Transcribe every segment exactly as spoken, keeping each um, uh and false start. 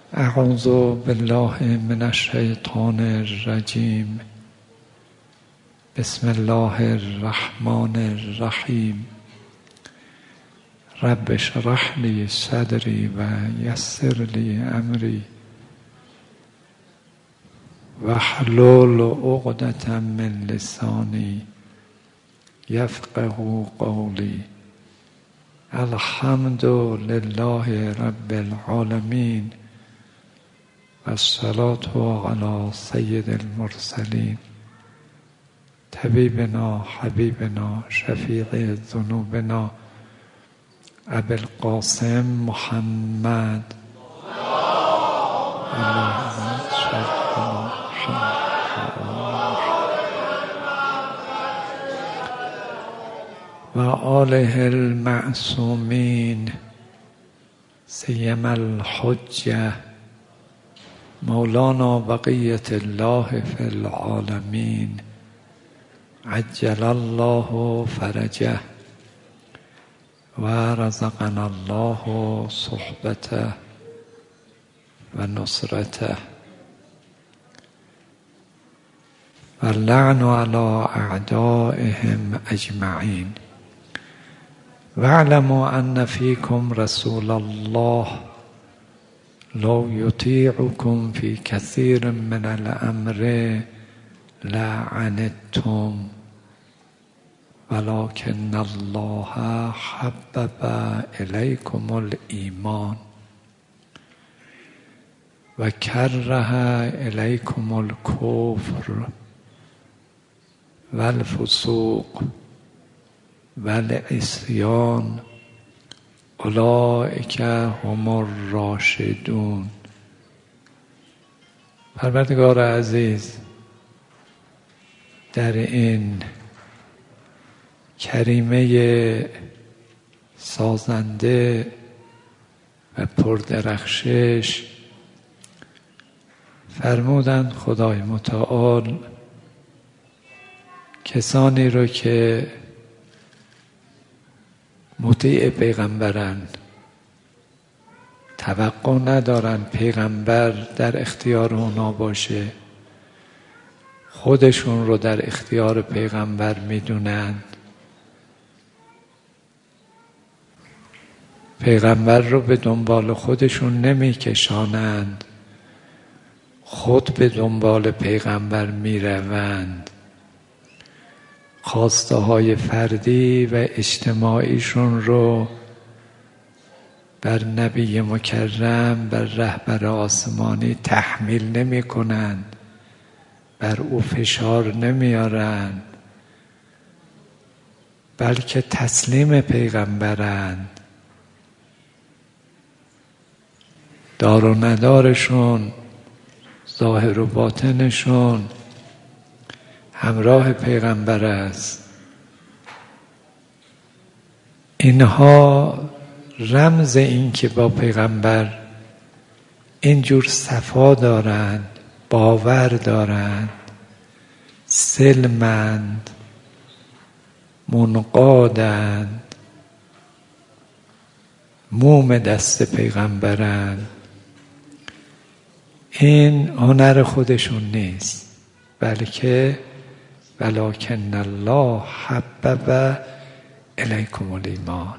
اعوذ بالله من الشیطان الرجیم. بسم الله الرحمن الرحیم. رب اشرح لی صدری و یسر لی امری واحلل عقدة من لسانی یفقهوا قولی. الحمد لله رب العالمین و الصلاة علی سید المرسلین طبیبنا حبیبنا شفیع ذنوبنا ابی القاسم محمد اللهم صل و آله المعصومین سیما الحجة مولانا بقیة الله فی العالمین عجل الله فرجه و رزقنا الله صحبته و نصرته و اللعن علی اعدائهم اجمعین. واعلموا ان فیکم رسول الله لو یطیعکم فی کثیر من الامر لعنتم ولكن الله حبب الیکم الایمان و کره الیکم الکفر و الفسوق و العصیان اولئک هم الراشدون. پروردگار عزیز، در این کریمه سازنده و پردرخشش فرمودند خدای متعال کسانی رو که مطیع پیغمبرند، توقع ندارن پیغمبر در اختیار اونا باشه، خودشون رو در اختیار پیغمبر میدونند، پیغمبر رو به دنبال خودشون نمیکشانند، خود به دنبال پیغمبر میروند، خواسته های فردی و اجتماعیشون رو بر نبی مکرم، بر رهبر آسمانی تحمیل نمی کنند، بر او فشار نمیارند، بلکه تسلیم پیغمبرند. دار و ندارشون، ظاهر و باطنشون همراه پیغمبر است. اینها رمز این که با پیغمبر اینجور صفا دارند، باور دارند، سلمند، منقادند، موم دست پیغمبرند. این هنر خودشون نیست، بلکه ولکن الله حبب الیکم الایمان.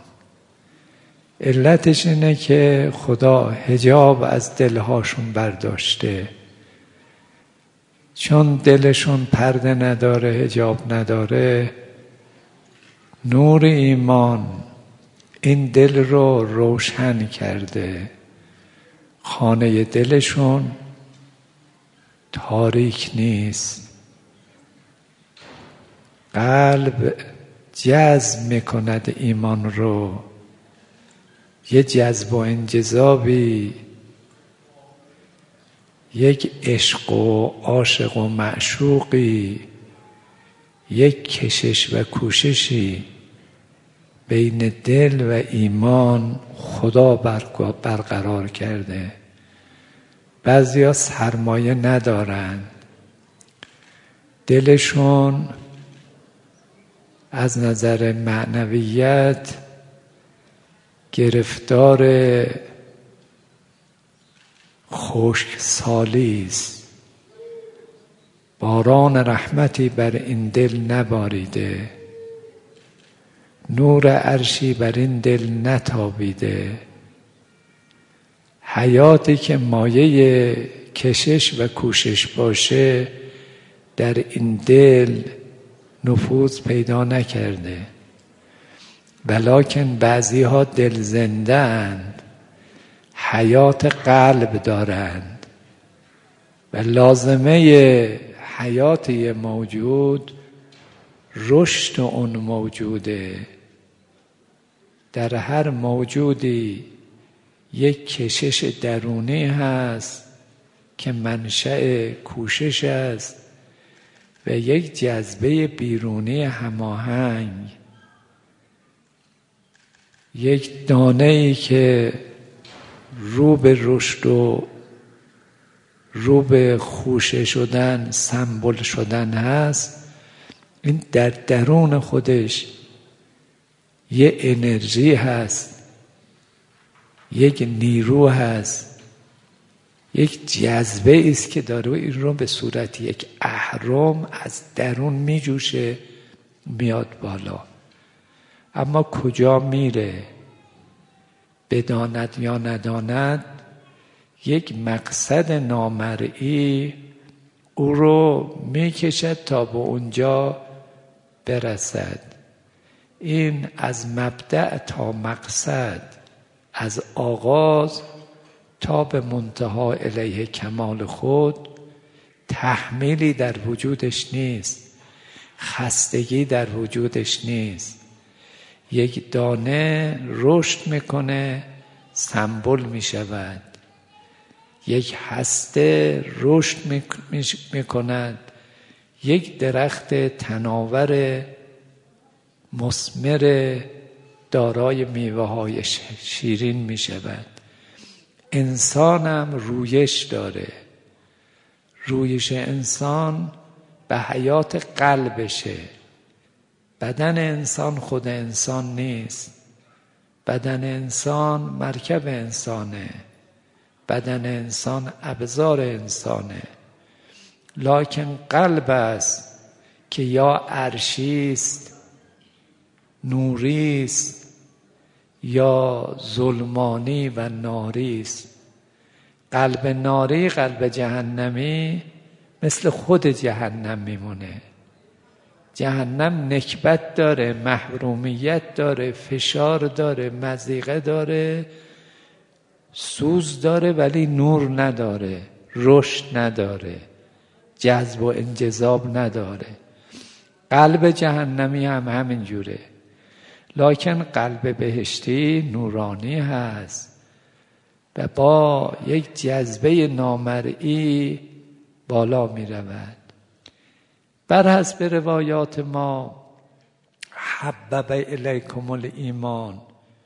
علتش اینه که خدا حجاب از دلهاشون برداشته، چون دلشون پرده نداره، حجاب نداره، نور ایمان این دل رو روشن کرده، خانه دلشون تاریک نیست. قلب جذب میکند ایمان رو، یه جذب و انجذابی، یک عشق و عاشق و معشوقی، یک کشش و کوششی بین دل و ایمان خدا برقرار کرده. بعضیا سرمایه ندارن، دلشون از نظر معنویت گرفتار خشک سالیست، باران رحمتی بر این دل نباریده، نور عرشی بر این دل نتابیده. حیاتی که مایه کشش و کوشش باشه در این دل نفوذ پیدا نکرده، ولکن بعضی ها دل زنده اند، حیات قلب دارند و لازمه حیات موجود رشد اون موجوده. در هر موجودی یک کشش درونی هست که منشأ کوشش است و یک جذبه بیرونی هماهنگ، یک دانه‌ای که رو به رشد و رو به خوشه شدن، سمبل شدن هست. این در درون خودش یه انرژی هست، یک نیرو هست، یک جذبه است که داره این رو به صورت یک اهرم از درون میجوشه میاد بالا. اما کجا میره؟ بداند یا نداند یک مقصد نامرئی او رو میکشد تا به اونجا برسد. این از مبدأ تا مقصد، از آغاز تا به منتها الیه کمال خود تحمیلی در وجودش نیست، خستگی در وجودش نیست. یک دانه رشد میکنه، سمبل میشود. یک هسته رشد میکند، یک درخت تناور مثمر دارای میوه های شیرین میشود. انسانم رویش داره. رویش انسان به حیات قلبشه. بدن انسان خود انسان نیست. بدن انسان مرکب انسانه. بدن انسان ابزار انسانه. لکن قلب است که یا عرشیست، نوریست، یا ظلمانی و ناریست. قلب ناری، قلب جهنمی مثل خود جهنم میمونه. جهنم نکبت داره، محرومیت داره، فشار داره، مضیقه داره، سوز داره، ولی نور نداره، رشد نداره، جذب و انجذاب نداره. قلب جهنمی هم همین جوره. لکن قلب بهشتی نورانی هست و با یک جذبه نامرئی بالا می رود. بر حسب روایات ما حبب الیکم الایمان،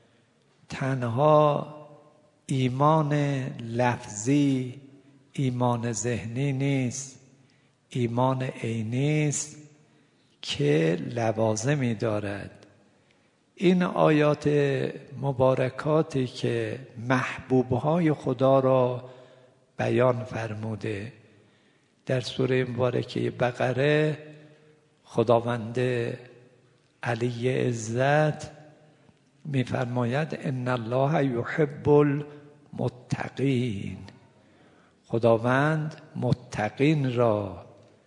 تنها ایمان لفظی ایمان ذهنی نیست، ایمان عینی است که لوازمی دارد. این آیات مبارکاتی که محبوبهای خدا را بیان فرموده در سوره مبارکه بقره، خداوند علی عزت می‌فرماید ان الله یحب المتقین. خداوند متقین را،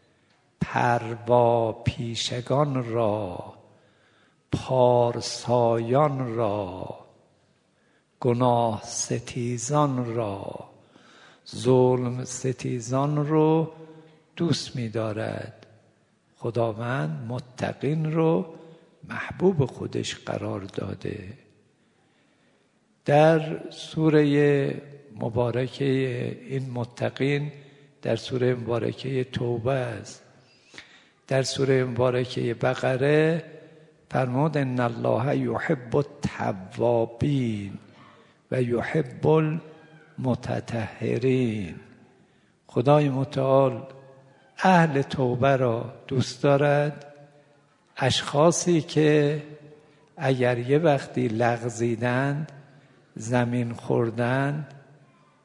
پروا پیشگان را، پارسایان را، گناه ستیزان را، ظلم ستیزان رو دوست می دارد. خداوند متقین رو محبوب خودش قرار داده. در سوره مبارکه این متقین در سوره مبارکه توبه است. در سوره مبارکه بقره فرمود ان الله یحب التوابین و یحب المتطهرین. خدای متعال اهل توبه را دوست دارد، اشخاصی که اگر یه وقتی لغزیدند، زمین خوردند،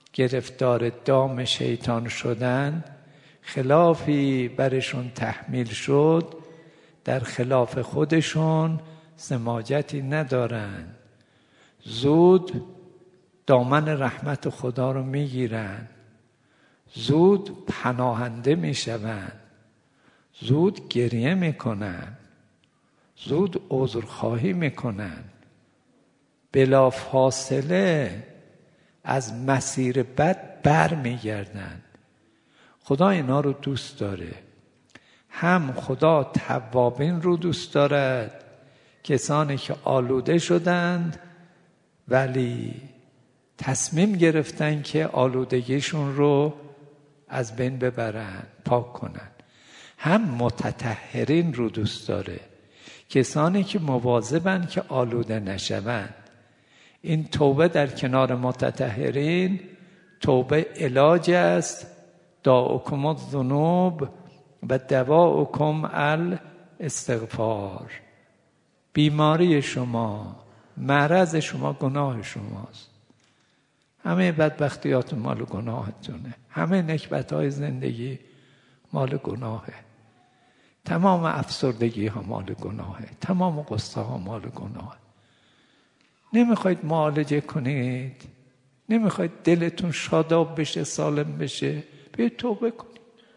گرفتار دام شیطان شدن، خلافی برشون تحمیل شد، در خلاف خودشون سماجتی ندارن، زود دامن رحمت خدا رو میگیرن، زود پناهنده میشون، زود گریه میکنن، زود عذرخواهی میکنن، بلا فاصله از مسیر بد بر میگردن. خدا اینا رو دوست داره. هم خدا توابین رو دوست دارد، کسانی که آلوده شدند ولی تصمیم گرفتن که آلودگیشون رو از بین ببرن، پاک کنن. هم متطهرین رو دوست داره، کسانی که مواظبن که آلوده نشوند. این توبه در کنار متطهرین توبه علاج است. داؤکم الذنوب و دواؤکم الاستغفار. بیماری شما، مرض شما گناه شماست. همه بدبختیات مال گناهتونه، همه نکبت‌های زندگی مال گناهه، تمام افسردگی ها مال گناهه، تمام قصه ها مال گناهه. نمیخواید معالجه کنید، نمیخواید دلتون شاداب بشه، سالم بشه، بیاید توبه کنید.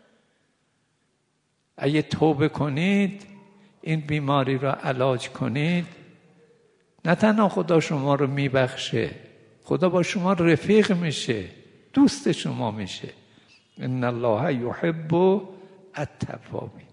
اگه توبه کنید، این بیماری را علاج کنید، نه تنها خدا شما رو میبخشه، خدا با شما رفیق میشه، دوست شما میشه. ان الله یحب التوابین.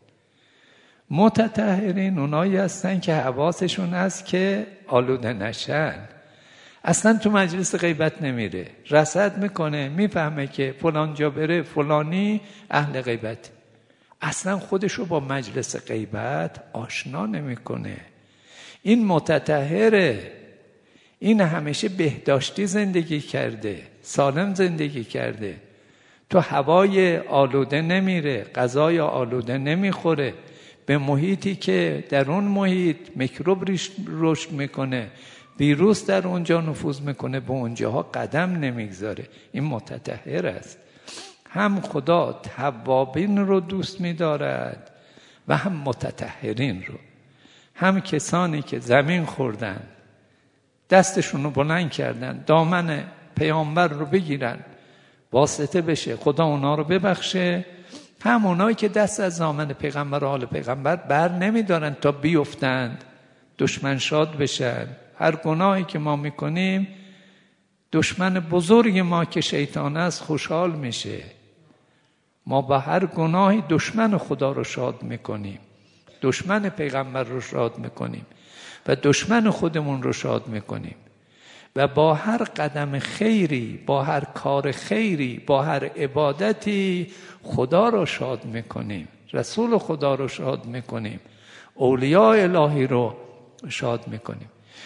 متطهرین اونایی هستن که حواسشون هست که آلوده نشن. اصلا تو مجلس غیبت نمیره، رصد میکنه، میفهمه که فلان جا بره فلانی اهل غیبت، اصلا خودشو با مجلس غیبت آشنا نمیکنه. این متطهره، این همیشه بهداشتی زندگی کرده، سالم زندگی کرده، تو هوای آلوده نمیره، غذای آلوده نمیخوره، به محیطی که در اون محیط میکروب رشد میکنه، ویروس در اونجا نفوذ میکنه، به اونجاها قدم نمیگذاره. این متطهر است. هم خدا توابین رو دوست می‌دارد و هم متطهرین رو. هم کسانی که زمین خوردن، دستشون رو بلند کردن، دامن پیامبر رو بگیرن، واسطه بشه خدا اونا رو ببخشه، هم اونایی که دست از دامن پیغمبر و آل پیغمبر بر نمیدارن تا بیفتند، دشمن شاد بشن. هر گناهی که ما میکنیم، دشمن بزرگ ما که شیطان است خوشحال میشه. ما با هر گناهی دشمن خدا رو شاد میکنیم، دشمن پیغمبر رو شاد میکنیم و دشمن خودمون رو شاد میکنیم. و با هر قدم خیری، با هر کار خیری، با هر عبادتی خدا رو شاد میکنیم، رسول خدا رو شاد میکنیم، اولیاء الهی رو شاد میکنیم.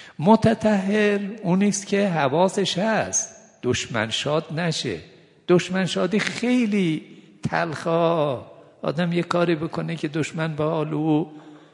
متطهر اونیست که حواسش هست دشمن شاد نشه. دشمن شادی خیلی تلخه. آدم یه کاری بکنه که دشمن به حال او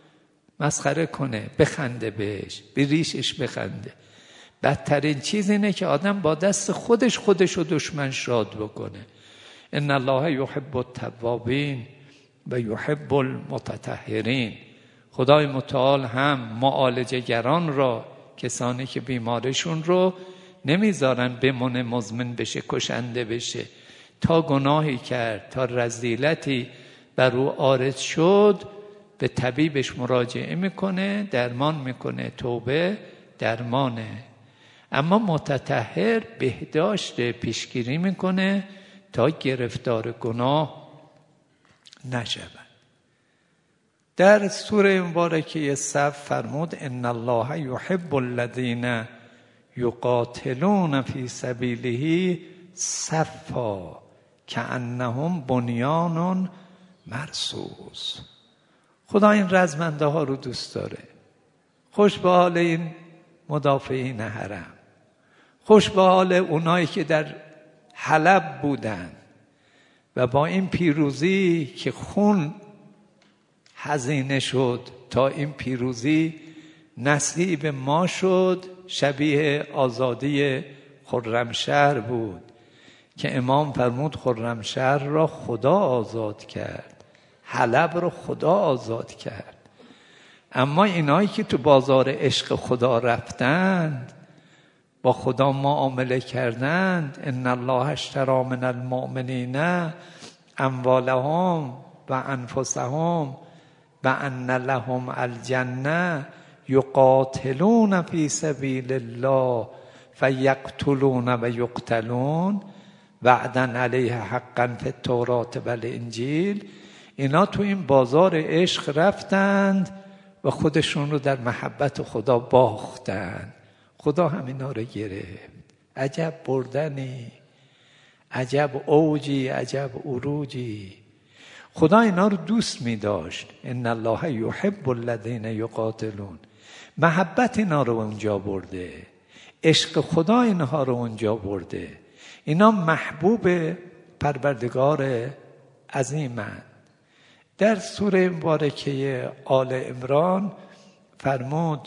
مسخره کنه، بخنده بهش، به ریشش بخنده. بدترین چیز اینه که آدم با دست خودش خودش رو دشمن شاد بکنه. ان الله یحب التوابین و یحب المتطهرین. خدای متعال هم معالجه گران را، کسانی که بیمارشون رو نمیذارن بمونه مزمن بشه، کشنده بشه، تا گناهی کرد، تا رذیلتی بر او عارض شد، به طبیبش مراجعه میکنه، درمان میکنه، توبه درمانه. اما متطهر بهداشت، پیشگیری میکنه تا گرفتار گناه نشود. در سوره مبارکه صف فرمود ان الله یحب الذین یقاتلون فی سبیله صفا کأنهم بنیان مرصوص. خدا این رزمنده ها رو دوست داره. خوش به حال این مدافعین حرم، خوش به حال اونایی که در حلب بودن و با این پیروزی که خون هزینه شد تا این پیروزی نصیب ما شد، شبیه آزادی خرمشهر بود که امام فرمود خرمشهر را خدا آزاد کرد، حلب را خدا آزاد کرد. اما اینایی که تو بازار عشق خدا رفتند، با خدا معامله کردند، ان الله اشتری من المؤمنین اموالهم و انفسهم و ان لهم الجنه یقاتلون فی سبیل الله فیقتلون و یقتلون وعدا علیه حقا فی التوراة و الانجیل. اینا تو این بازار عشق رفتند و خودشون رو در محبت خدا باختند. خدا همینا رو گرفت. عجب بردنی، عجب اوجی، عجب عروجی. خدا اینا رو دوست می داشت. ان الله یحب الذین یقاتلون. محبت اینا رو اونجا برده، عشق خدا اینها رو اونجا برده. اینا محبوب پروردگار عظیمند. در سوره مبارکه آل عمران فرمود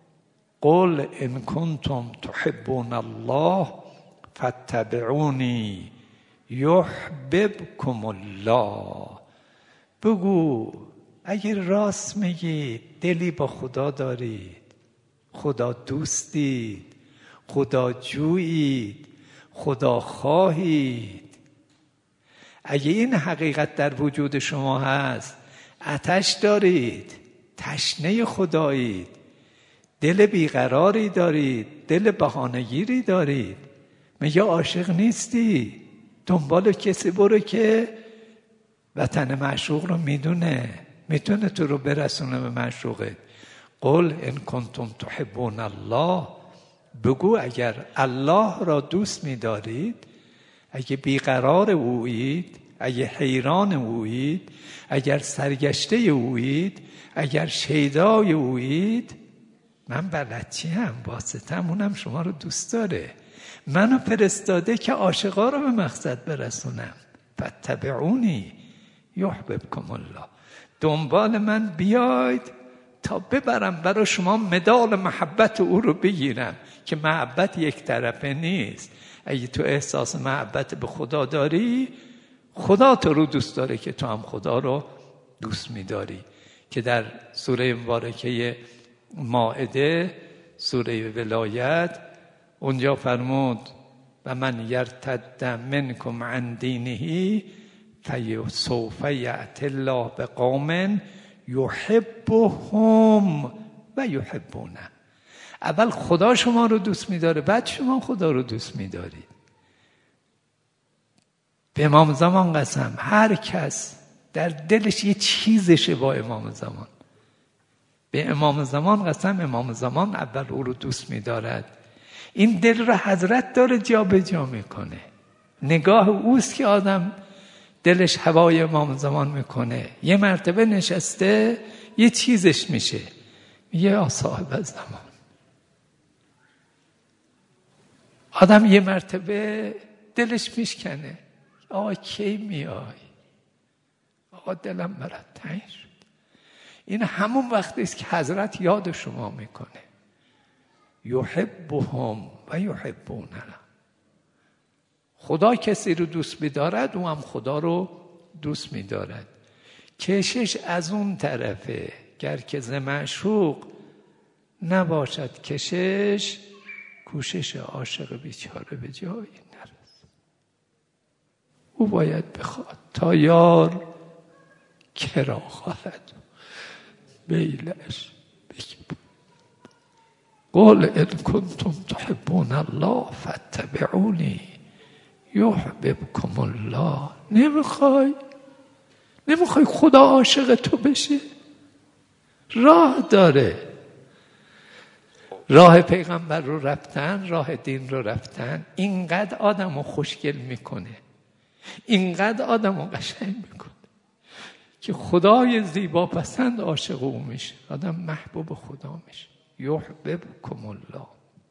قل ان کنتم تحبون الله فاتبعونی یحببکم الله. بگو اگر راست میگید، دلی با خدا دارید، خدا دوستید، خدا جویید، خدا خواهید، اگه این حقیقت در وجود شما هست، آتش دارید، تشنه خدایید، دل بیقراری دارید، دل بهانه‌گیری دارید، میگه عاشق نیستی، دنبال کسی برو که وطن معشوق رو میدونه، میتونه تو رو برسونه به معشوقت. قل ان کنتم تحبون الله. بگو اگر الله را دوست می‌دارید، اگه بیقرار اویید، اگه حیران اویید، اگر سرگشته اویید، اگر شیدای اویید، من بلدچیم، واسطم، اونم شما رو دوست داره، منو فرستاده که عاشقا رو به مقصد برسونم. فاتبعونی یحببکم الله. دنبال من بیاید تا ببرم برای شما مدال محبت او رو بگیرم، که محبت یک طرفه نیست. اگه تو احساس محبت به خدا داری، خدا تو رو دوست داره که تو هم خدا رو دوست می‌داری. که در سوره مبارکه مائده، سوره ولایت، اونجا فرمود و من یرتد منکم عن دینه فسوف یأتی الله بقوم یحبهم و یحبونه. اول خدا شما رو دوست می‌داره، بعد شما خدا رو دوست می‌دارید. به امام زمان قسم، هر کس در دلش یه چیزشه با امام زمان. به امام زمان قسم، امام زمان اول او رو دوست می‌دارد. این دل رو حضرت داره جا به جا میکنه. نگاه اوست که آدم دلش هوای امام زمان میکنه. یه مرتبه نشسته یه چیزش میشه، میگه آ صاحب زمان. آدم یه مرتبه دلش میشکنه، آقا کی میای؟ آقا دلم برات تنگ شد. این همون وقتی است که حضرت یاد شما میکنه. یحبهم و یحبونه. خدا کسی رو دوست می‌دارد، او هم خدا رو دوست می‌دارد. کشش از اون طرفه، گر که ز معشوق نباشد کشش، کوشش عاشق بیچاره به جایی نرسد. او باید بخواد تا یار کرا خواهد بیلش بگی. قل ان کنتم تحبون الله فاتبعونی یحببکم الله. نمیخوای نمیخوای خدا عاشق تو بشه؟ راه داره. راه پیغمبر رو رفتن، راه دین رو رفتن. اینقدر آدم رو خوشگل میکنه، اینقدر آدم رو قشنگ میکنه که خدای زیبا پسند عاشق او میشه، آدم محبوب خدا میشه. یحببکم الله.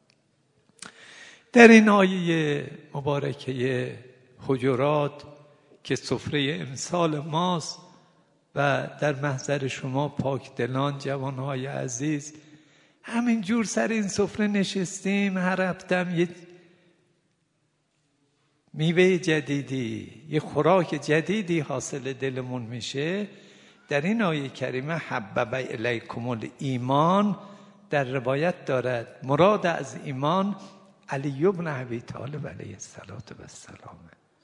در این آیه مبارکه حجرات که سفره امسال ماست و در محضر شما پاک دلان جوانهای عزیز همین جور سر این سفره نشستیم، هر هفتم یه میوه جدیدی، یه خوراک جدیدی حاصل دلمون میشه. در این آیه کریمه حبب الیکم الایمان در روایت دارد مراد از ایمان علی بن ابی طالب علیه السلام.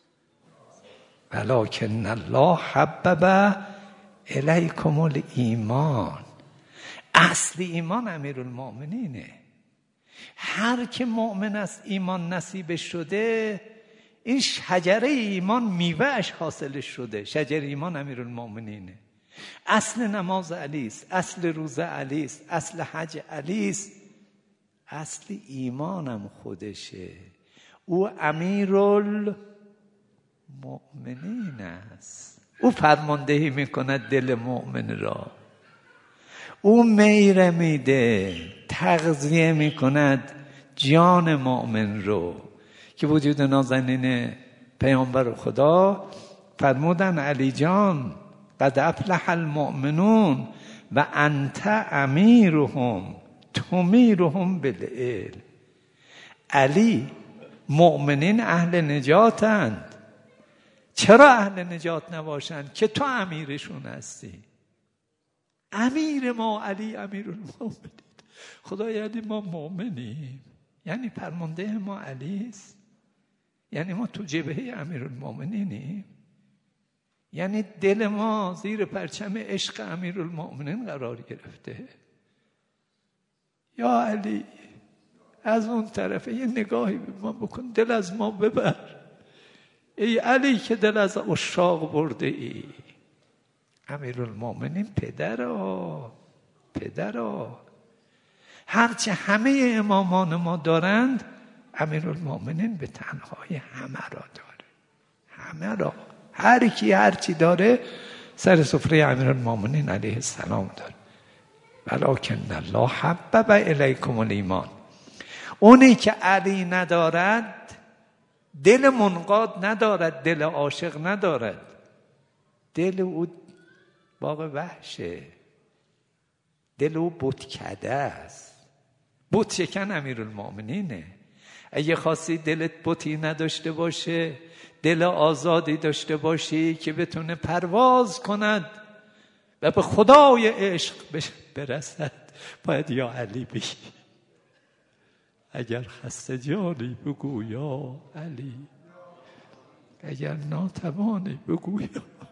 ولکن الله حبب الیکم الایمان. اصل ایمان امیرالمؤمنینه. هر که مؤمن است ایمان نصیب شده، این شجره ایمان میوهش حاصل شده. شجره ایمان امیرالمؤمنینه. اصل نماز علی است، اصل روزه علی است، اصل حج علی است، اصل ایمانم خودشه. او امیرالمؤمنین است. او فرماندهی میکند دل مؤمن را. او میره میده، تغذیه میکند جان مؤمن رو. که وجود نازنین پیامبر خدا فرمودن علی جان قد افلح المؤمنون و انت امیرهم تمیرهم بالعلم. علی مؤمنین اهل نجاتند. چرا اهل نجات نباشند؟ که تو امیرشون هستی. امیر ما علی امیرالمؤمنین. خدا یعنی ما مؤمنیم، یعنی فرمانده ما علی است، یعنی ما تو جبهه امیرالمؤمنینیم، یعنی دل ما زیر پرچم عشق امیرالمؤمنین قرار گرفته. یا علی از اون طرفه یه نگاهی به ما بکن، دل از ما ببر. ای علی که دل از عشاق برده ای. امیرالمؤمنین پدرها پدرها هرچه همه امامان ما دارند، امیرالمؤمنین به تنهایی همه را داره. همه را، هر کی هر چی داره سر سفره امیرالمؤمنین علیه السلام داره. ولکن الله حبب الیکم الایمان. اونی که علی ندارد دل منقاد ندارد، دل عاشق ندارد، دل او باغ وحشه، دل او بتکده است. بت شکن امیرالمؤمنینه. اگه خواستی دلت بتی نداشته باشه، دل آزادی داشته باشی که بتونه پرواز کند و به خدای عشق برسد، باید یا علی بگی. اگر خسته جانی بگو یا علی، اگر ناتوانی بگو یا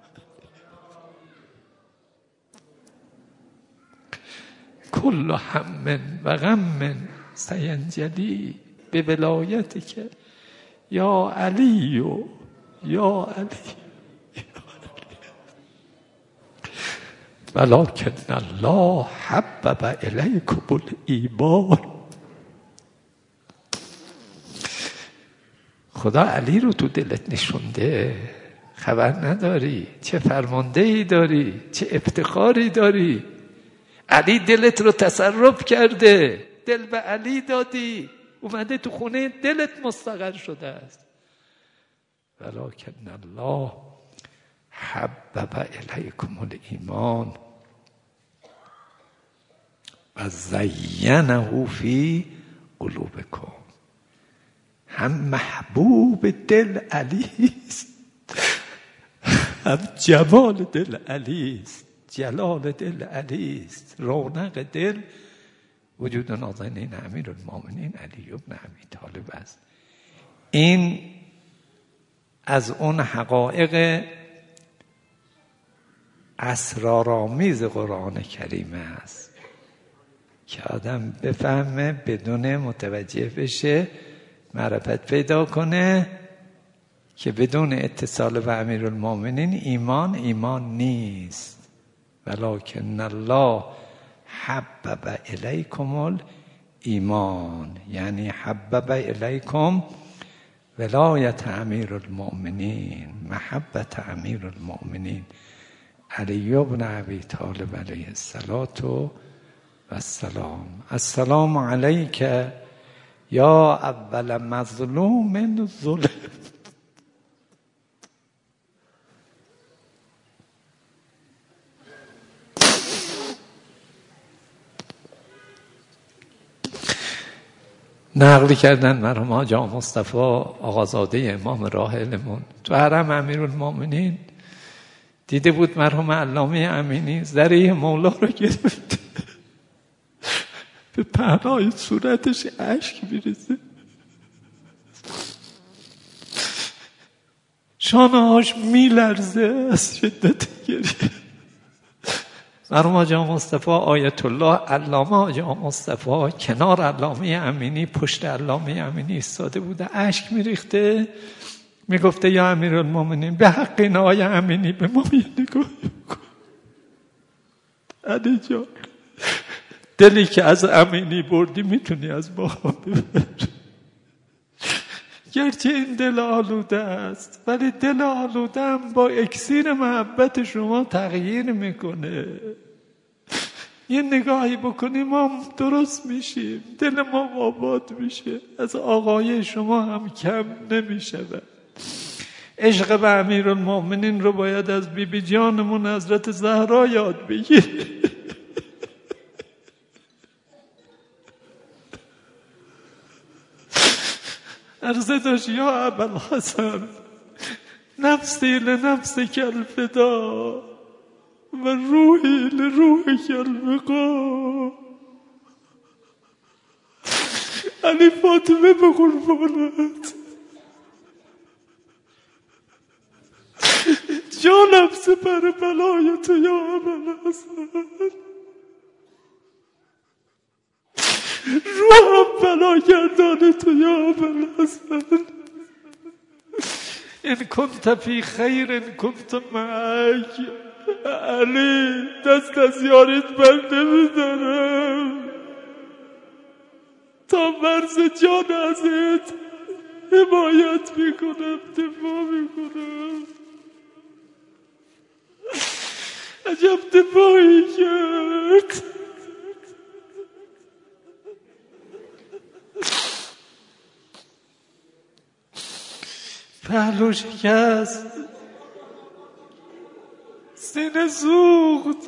کل هم و غم سینجلی به ولایتی که یا علی و یا علی. ولکن الله حبب الیکم الایمان. خدا علی رو تو دلت نشونده، خبر نداری چه فرمانده ای داری، چه افتخاری داری. علی دلت رو تصرف کرده، دل به علی دادی، اومده تو خونه دلت مستقر شده است. ولکن الله حبب الیکم الایمان و زینه فی قلوبکم. هم محبوب دل علی است، هم جمال دل علی است، جلال دل علی است، رونق دل. وجود نازنین امیرالمؤمنین علی بن ابی طالب است. این از اون حقایق اسرارآمیز قرآن کریم است که آدم بفهمه، بدون متوجه بشه، معرفت پیدا کنه که بدون اتصال به امیرالمؤمنین ایمان ایمان نیست. ولکن الله حبب الیکم الایمان، یعنی حبب الیکم ولایت امیرالمؤمنین، محبت امیرالمؤمنین علی بن ابی طالب علیه السلام. السلام علیک یا اول مظلوم ظلم. نقل کردن مرحوم حاج آقا مصطفی آقازاده امام راحلمون تو حرم امیرالمومنین دیده بود مرحوم علامه امینی ذره مولا رو گرفت، به پهنای صورتش اشک میریزه، شانه هاش میلرزه از شدت گریه. مرحوم حاج آقا مصطفی آیت الله علامه حاج آقا مصطفی کنار علامه امینی پشت علامه امینی ایستاده بوده، اشک میریخته، میگفته یا امیرالمومنین به حق این آقای امینی به ما یه نگاه کن. علی جان دلی که از امینی بردی میتونی از ما ببری، گرچه این دل آلوده است ولی دل آلوده هم با اکسیر محبت شما تغییر میکنه. یه نگاهی بکنیم ما درست میشیم، دل ما آباد میشه، از آقای شما هم کم نمیشه. عشق به امیرالمومنین رو باید از بی بی جانمون حضرت زهرا یاد بگیریم. عرضه داشت یا ابوالحسن نفسی لنفسک الفدا و روحی لروحک الوقا. علی فاطمه به قربانت، جانم سپر بلای تو یا ابوالحسن، روحم بلا گردان تو یا ابوالحسن. این کنت فی خیر این کنت معک. علی دست از یاریت بر نمیدارم تا مرز جان ازت حمایت میکنم، دفاع میکنم. عجب دفاعی کرد. پهلو شکست، سینه سوخت،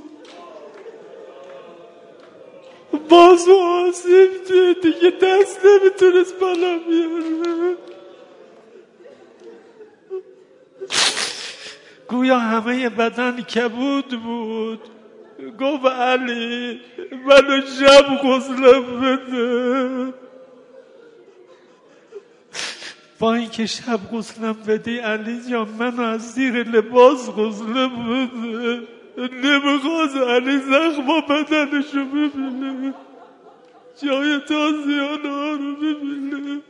بازو آسیب دید، دیگه دست نمیتونست بالا بیاره. گویا همه بدن کبود بود. گفت علی منو شب غسلم بده. با اینکه شب غسلم بدی علی جان منو از زیر لباس غسلم بده. نمیخواست علی زخم بدنشو ببینه، جای تازیانه ها رو ببینه.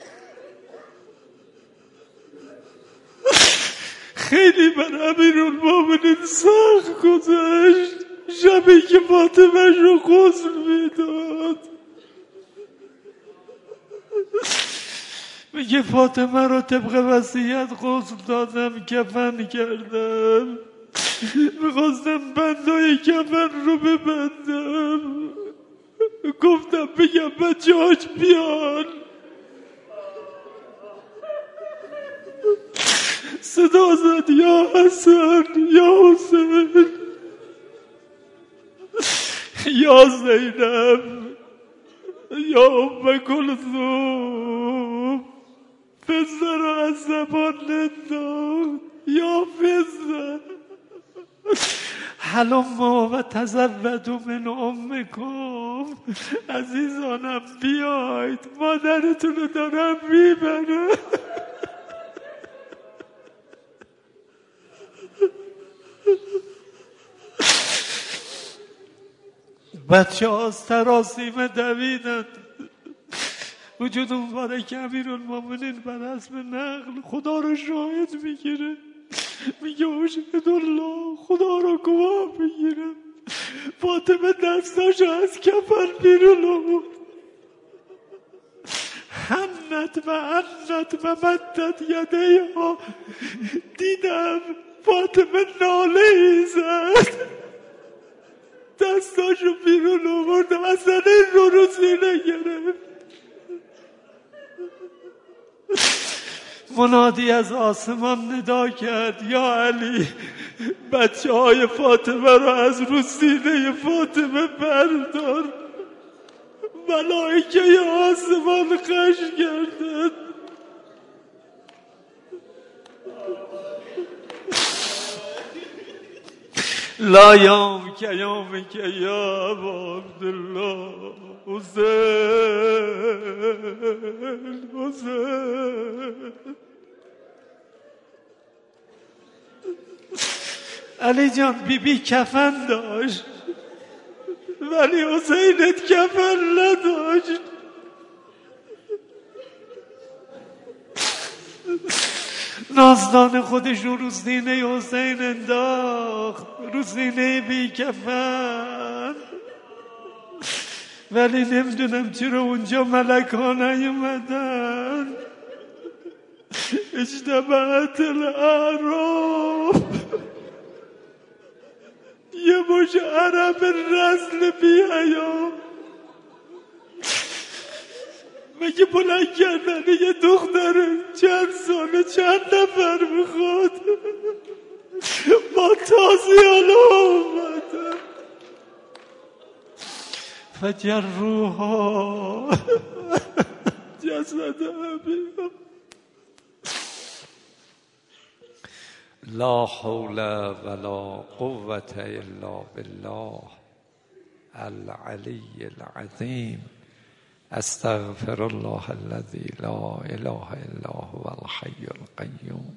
خیلی بر امیرالمومنین سخت گذشت شبی که فاطمه رو غسل میداد. میگه فاطمه رو طبق وصیت غسل دادم، کفن کردم، میخواستم بندای کفن رو ببندم، گفتم بگم بچه هاش بیان. صدا زد یا حسن یا حسین یا زینب یا ام کلثوم. فزه را از زبان انداخت یا فزه حلموا و تزودوا من امکم. عزیزانم بیاید مادرتون رو دارم میبرم. بچه ها سراسیمه دویدند. وجود مبارک امیرالمومنین بر اسب نقل خدا رو شاهد میگیره، میگه اشهد الله، خدا رو گواه بگیرم. فاطمه دستاشو از کفن بیرون آورد، حنت و عنت و مدت یدیها. دیدم فاطمه ناله ای زد، دستاشو بیرون آورد، اصلا این رو رو سینه گرفت. منادی از آسمان ندا کرد یا علی بچه های فاطمه رو از رو سینه فاطمه بردار. ملائکه آسمان خش کردن. لا یوم که یوم که یا ابا عبدالله حسین حسین. علی جان بی بی کفن داشت ولی حسینت کفن نداشت. نازدان خودش رو رو سینه حسین انداخت، رو سینه بی کفن. ولی نمیدونم چرا اونجا ملک ها نیومدن. اجتماعت الاعراب، یه مش عرب رزل بی حیا مگه بلند کردن یه دختر چند ساله چند نفر میخواد. با تازیانه اومدن فجروها جسد ابیها. لا حول ولا قوة الا بالله العلی العظیم. استغفر الله الذي لا اله الا هو الحي القيوم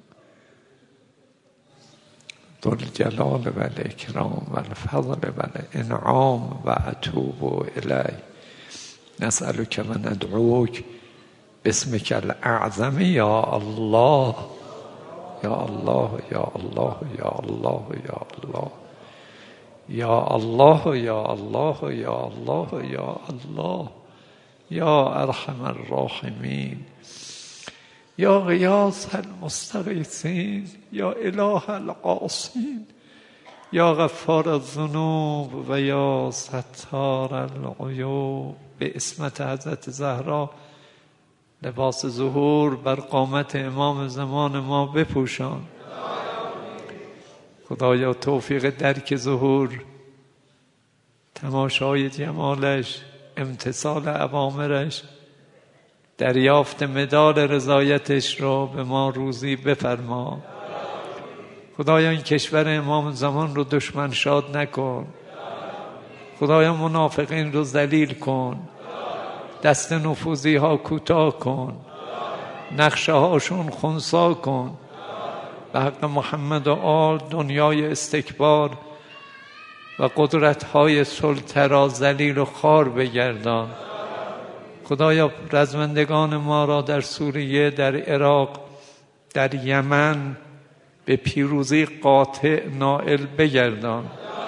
ذو الجلال والاکرام والفضل والانعام و اتوب الیه. نسألك و ندعوک باسمك الاعظم یا الله یا الله یا الله یا الله یا الله یا الله یا الله یا الله یا الله یا ارحم الراحمین یا غیاث المستغیثین یا اله القاسین یا غفار الذنوب و یا ستار العیوب. به اسمت حضرت زهرا لباس ظهور بر قامت امام زمان ما بپوشان. خدایا توفیق درک ظهور، تماشای جمالش، امتثال اوامرش، دریافت مدال رضایتش را به ما روزی بفرما. خدایا این کشور امام زمان رو دشمن شاد نکن. خدایا منافقین رو ذلیل کن. دست نفوذی ها کوتاه کن. نقشه هاشون خنثی کن. به حق محمد و آل دنیای استکبار و قدرت های سلطه را ذلیل و خوار بگردان. خدایا رزمندگان ما را در سوریه، در عراق، در یمن به پیروزی قاطع نائل بگردان.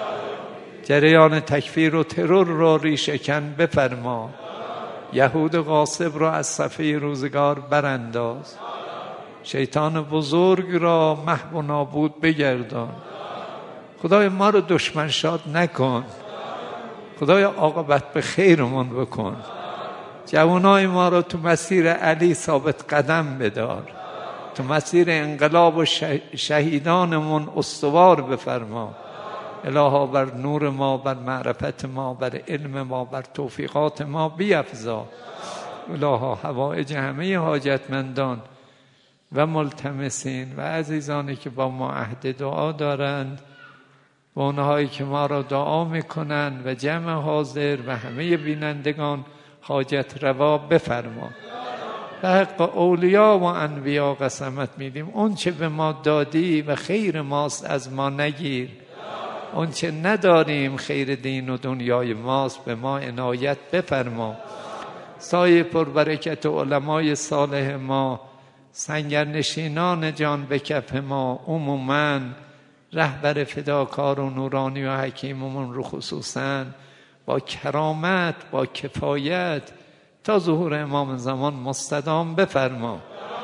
جریان تکفیر و ترور را ریشه‌کن بفرما. یهود غاصب را از صفحه روزگار برانداز. شیطان بزرگ را محو و نابود بگردان. خدای ما رو دشمن شاد نکن. خدایا عاقبت به خیرمون بکن. جوانای ما رو تو مسیر علی ثابت قدم بدار. تو مسیر انقلاب و شهیدانمون استوار بفرما. الها بر نور ما، بر معرفت ما، بر علم ما، بر توفیقات ما بیفزا. الها حوائج همه حاجتمندان و ملتمسین و عزیزانی که با ما عهد دعا دارند و اونهایی که ما را دعا میکنند و جمع حاضر و همه بینندگان حاجت روا بفرما. به حق اولیا و انبیا قسمت میدیم اون چه به ما دادی و خیر ماست از ما نگیر. اون چه نداریم خیر دین و دنیای ماست به ما عنایت بفرما. سایه پربرکت علمای صالح ما، سنگرنشینان جان به کف ما عموماً، رهبر فداکار و نورانی و حکیممون رو خصوصاً با کرامت، با کفایت تا ظهور امام زمان مستدام بفرما.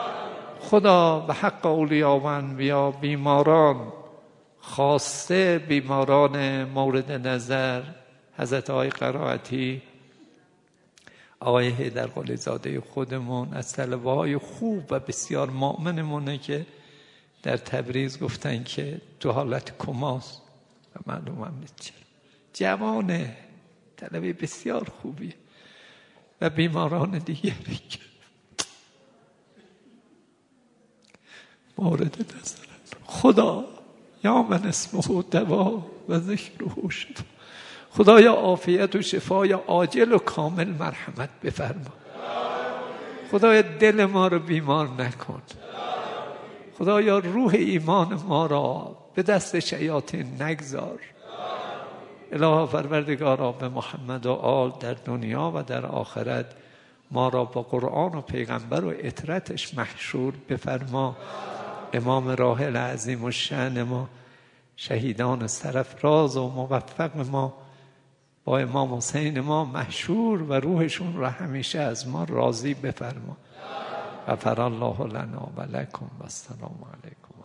خدا به حق اولیا و انبیا بیماران، خاصه بیماران مورد نظر حضرت آقای قرائتی، آقای حیدر قلی زاده خودمون، از طلبه های خوب و بسیار مؤمنمونه که در تبریز گفتن که تو حالت کماست و معلوم هم نیست چرا. جوانه، طلبه بسیار خوبیه. و بیماران دیگری که مورد نظرم. خدا یا من اسمه دوا و ذکره شفا، خدایا عافیت و شفای عاجل و کامل مرحمت بفرما. خدایا دل ما رو بیمار نکن. خدایا روح ایمان ما را به دست شیاطین نگذار. الها پروردگارا به محمد و آل در دنیا و در آخرت ما را با قرآن و پیغمبر و اطرتش محشور بفرما. امام راحل عظیم الشأن ما، شهیدان سرفراز و موفق ما با امام حسین ما محشور و روحشون را همیشه از ما راضی بفرما. غفر الله لنا و لکم و السلام علیکم.